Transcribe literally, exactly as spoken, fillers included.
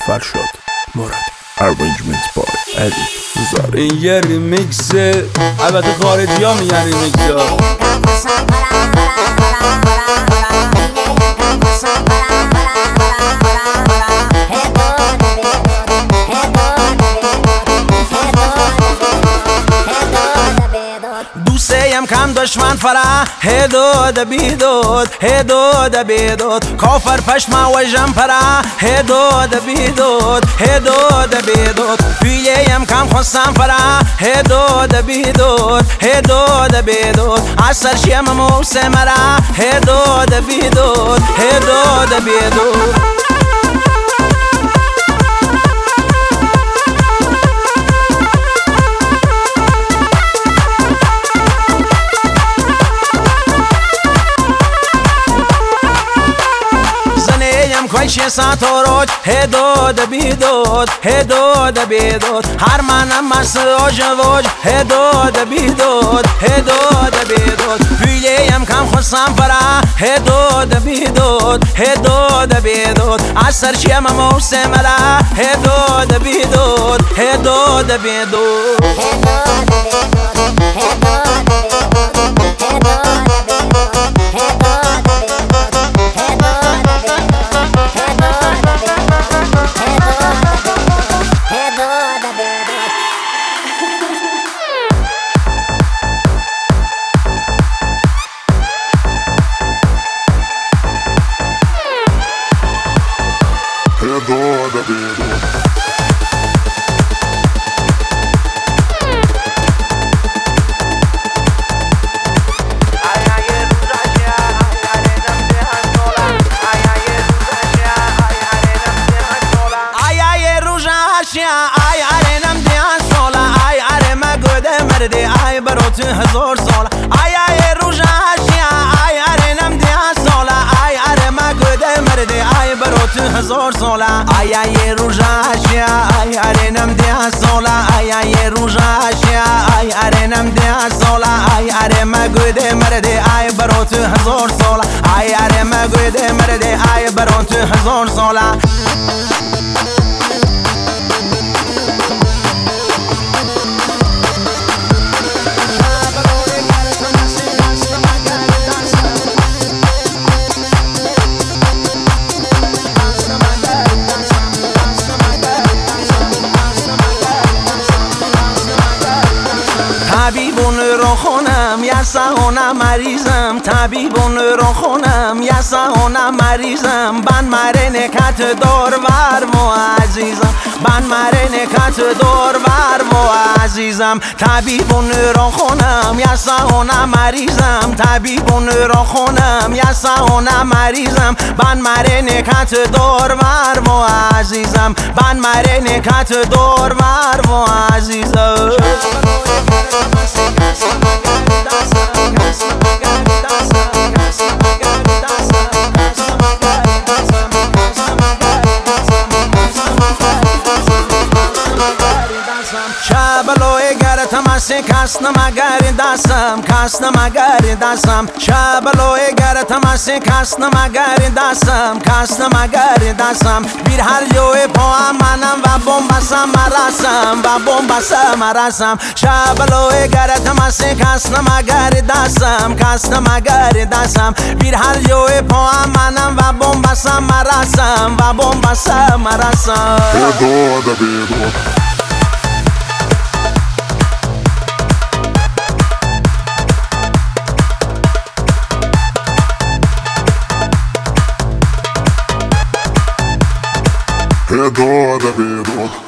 فرشاد مرادی Arrangements by Edit Zari. این یه ریمیکسه، البته خارجی ها میگن ریمیکس ها. دوستیم کم دشمن فرا هدود بیدود هدود بیدود کافر پشما و جمپرا هدود بیدود هدود بیدود پیلیم کم خواستم فرا هدود بیدود هدود بیدود عصر شیم موسم مرا هدود بیدود هدود بیدود کویش ساتوروج هدود بیدود هدود بیدود هر منم مسوج وج هدود بیدود هدود بیدود پیلیم کم خواستم فرا هدود بیدود هدود بیدود عصر شیم موسم را هدود بیدود هدود بیدود ای ارنم دیان سالا ای ارم گوده مردی ای بروت هزار سالا ای ای روزاشیا ای ارنم دیان سالا ای ارم گوده مردی ای بروت هزار سالا ای ای روزاشیا ای ارنم دیان سالا ای ای روزاشیا ای ارنم دیان سالا ای ارم گوده مردی ای بروت هزار سالا ای ارم گوده مردی ای بروت هزار سالا طبیبون رو خونم یسهونم مریضم طبیبون رو خونم یسهونم مریضم بن مره نکت دور ور و عزیزم بن مره نکت دور ور و عزیزم طبیبون رو خونم یسهونم مریضم طبیبون رو خونم یسهونم مریضم بن مره نکت دور ور و عزیزم بن مره نکت دور ور و عزیزم شبلوی گر تماسی کس نمگر دستم کس نمگر دستم شبلوی گر تماسی کس نمگر دستم کس نمگر دستم بیر هر جوی پا منم و بومبسم مرسم و بومبسم مرسم شبلوی گر تماسی کس نمگر دستم کس نمگر دستم بیر هر جوی پا منم و بومبسم مرسم و بومبسم مرسم هدود بیدود هدود بیدود